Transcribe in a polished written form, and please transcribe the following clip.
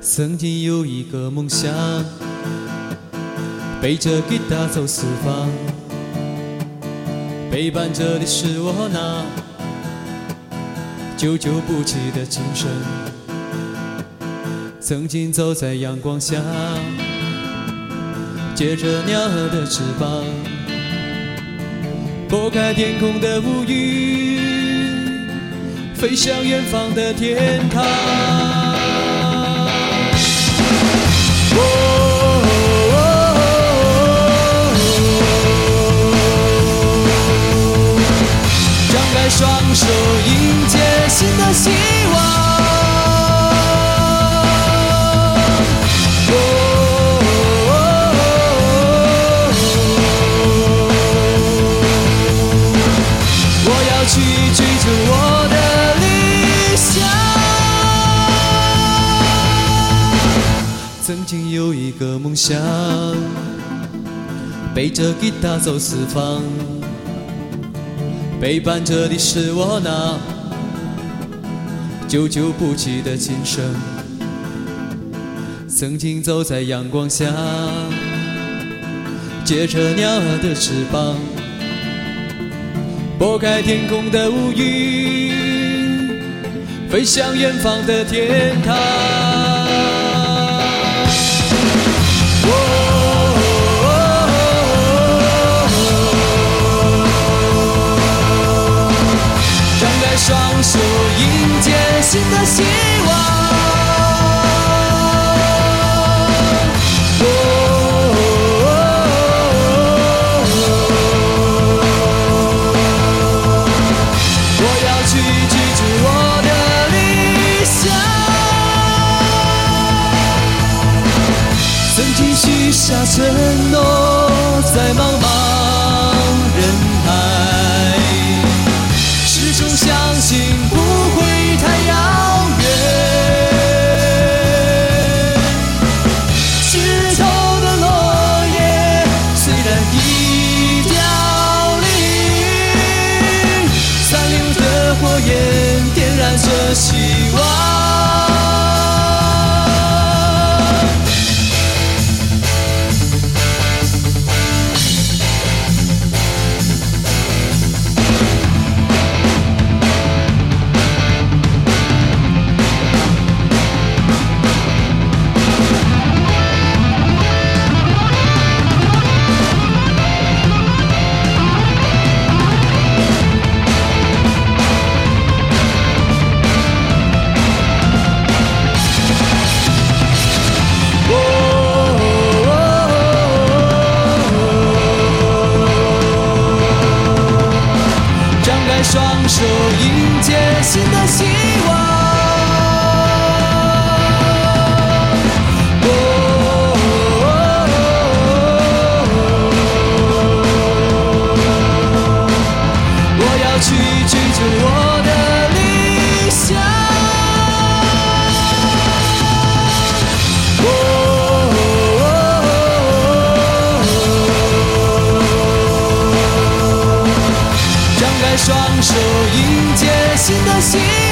曾经有一个梦想，背着吉他走四方，陪伴着的是我那久久不起的琴声。曾经走在阳光下，借着鸟儿的翅膀，拨开天空的乌云，飞向远方的天堂。张开双手迎接新的希望。去追逐我的理想。曾经有一个梦想，背着吉他走四方，陪伴着的是我那久久不起的琴声。曾经走在阳光下，借着鸟儿的翅膀，拨开天空的乌云，飞向远方的天堂。张开双手迎接新的希望。曾经许下承诺，在茫茫人海，始终相信不会太遥远。枝头的落叶虽然已凋零，残留的火焰点燃着希望。双手迎接新的希望。我要去追逐我的理想。张开双手迎接新的希望。